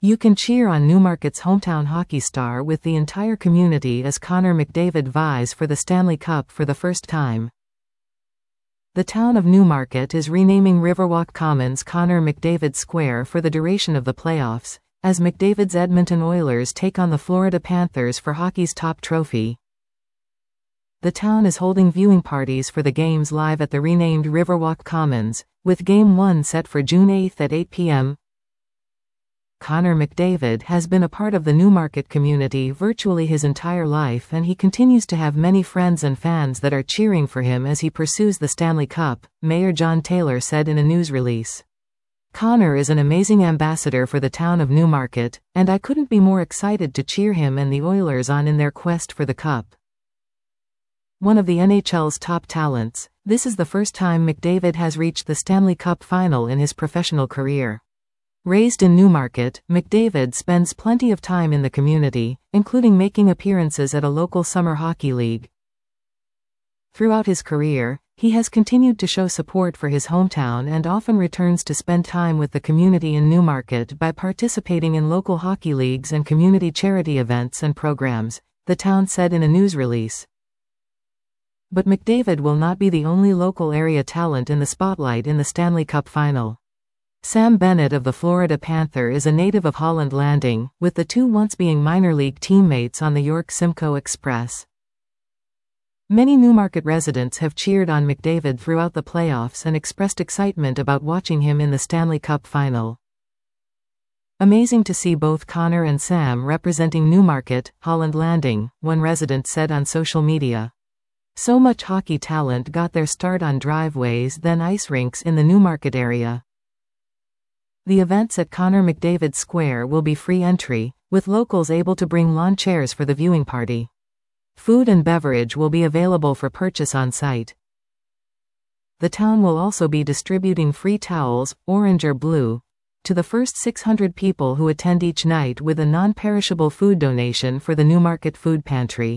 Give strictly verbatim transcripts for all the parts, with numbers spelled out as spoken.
You can cheer on Newmarket's hometown hockey star with the entire community as Connor McDavid vies for the Stanley Cup for the first time. The town of Newmarket is renaming Riverwalk Commons Connor McDavid Square for the duration of the playoffs, as McDavid's Edmonton Oilers take on the Florida Panthers for hockey's top trophy. The town is holding viewing parties for the games live at the renamed Riverwalk Commons, with Game one set for June eighth at eight p m Connor McDavid has been a part of the Newmarket community virtually his entire life, and he continues to have many friends and fans that are cheering for him as he pursues the Stanley Cup, Mayor John Taylor said in a news release. Connor is an amazing ambassador for the town of Newmarket, and I couldn't be more excited to cheer him and the Oilers on in their quest for the Cup. One of the N H L's top talents, this is the first time McDavid has reached the Stanley Cup final in his professional career. Raised in Newmarket, McDavid spends plenty of time in the community, including making appearances at a local summer hockey league. Throughout his career, he has continued to show support for his hometown and often returns to spend time with the community in Newmarket by participating in local hockey leagues and community charity events and programs, the town said in a news release. But McDavid will not be the only local area talent in the spotlight in the Stanley Cup final. Sam Bennett of the Florida Panther is a native of Holland Landing, with the two once being minor league teammates on the York Simcoe Express. Many Newmarket residents have cheered on McDavid throughout the playoffs and expressed excitement about watching him in the Stanley Cup final. Amazing to see both Connor and Sam representing Newmarket, Holland Landing, one resident said on social media. So much hockey talent got their start on driveways then ice rinks in the Newmarket area. The events at Connor McDavid Square will be free entry, with locals able to bring lawn chairs for the viewing party. Food and beverage will be available for purchase on site. The town will also be distributing free towels, orange or blue, to the first six hundred people who attend each night with a non-perishable food donation for the Newmarket Food Pantry.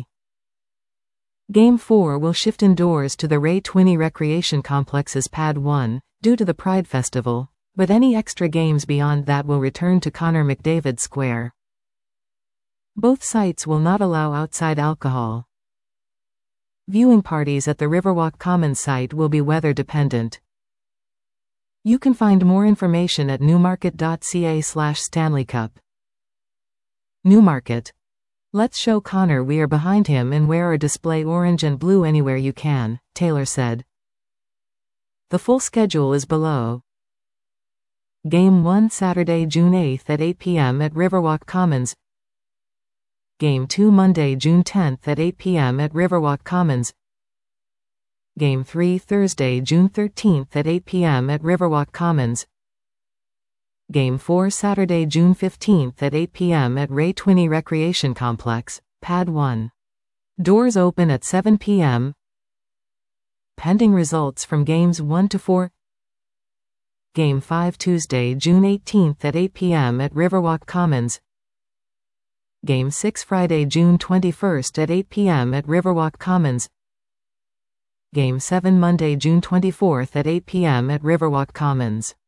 Game four will shift indoors to the Ray Twinney Recreation Complex's Pad one, due to the Pride Festival, but any extra games beyond that will return to Connor McDavid Square. Both sites will not allow outside alcohol. Viewing parties at the Riverwalk Commons site will be weather dependent. You can find more information at newmarket dot c a slash Stanley Cup. Newmarket. Let's show Connor we are behind him and wear or display orange and blue anywhere you can, Taylor said. The full schedule is below. Game one Saturday, June eighth at eight p m at Riverwalk Commons. Game two Monday, June tenth at eight p m at Riverwalk Commons. Game three Thursday, June thirteenth at eight p m at Riverwalk Commons. Game four Saturday, June fifteenth at eight p m at Ray Twinney Recreation Complex, Pad one. Doors open at seven p m Pending results from Games one to four. Game five Tuesday, June eighteenth at eight p m at Riverwalk Commons. Game six Friday, June twenty-first at eight p m at Riverwalk Commons. Game seven Monday, June twenty-fourth at eight p m at Riverwalk Commons.